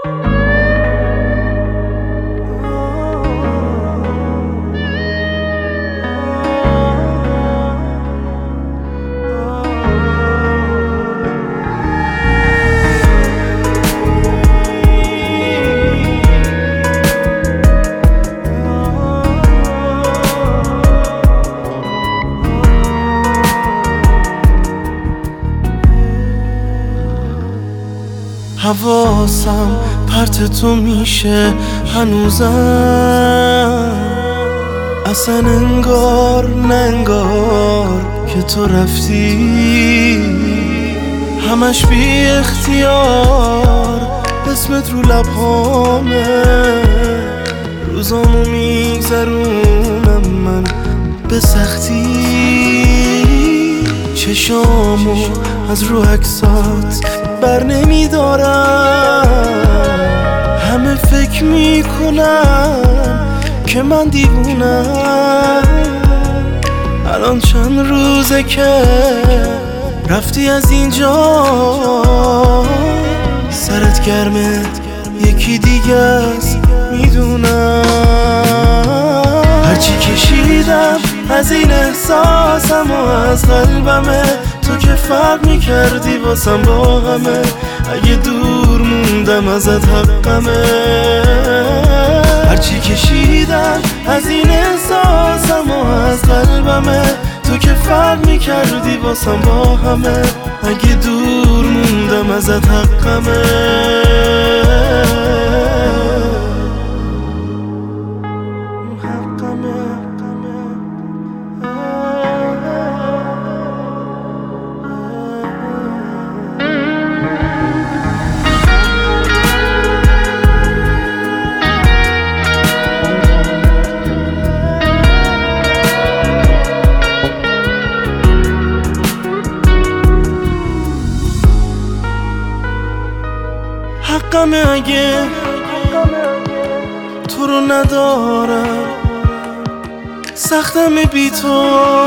حواسم پرت تو میشه هنوزم، اصلا انگار نه انگار که تو رفتی. همش بی اختیار اسمت رو لبهامه، روزامو میگذرونم من به سختی. چشامو از رو عکسات بر نمیدارم، همه فکر میکنم که من دیوونم. الان چند روزه که رفتی از اینجا، سرت گرمه یکی دیگه است میدونم. هرچی کشیدم از این احساسم و از قلبمه، تو که فرق میکردی واسم با همه. اگه دور موندم ازت حقمه. هرچی کشیدم از این احساسم و از قلبمه، تو که فرق میکردی واسم با همه. اگه دور موندم ازت حقمه. حقمه اگه تو رو ندارم، سختمه بی تو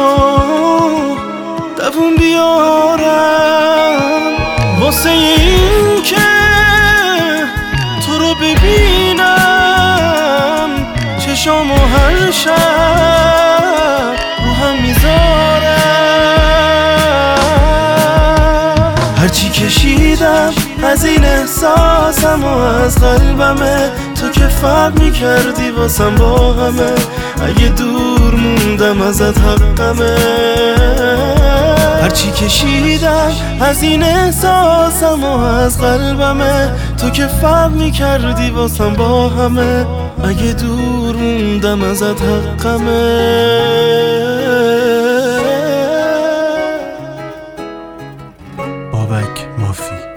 دوون بیارم. واسه این که تو رو ببینم، چشامو هر شب رو هم میذارم. هرچی کشیدم از این احساسم و از قلبمه، تو که فرق میکردی واسم با همه. اگه دور موندم ازت حقمه. هرچی کشیدم از این احساسم و از قلبمه، تو که فرق میکردی واسم با همه. اگه دور موندم ازت حقمه. بابک مافی.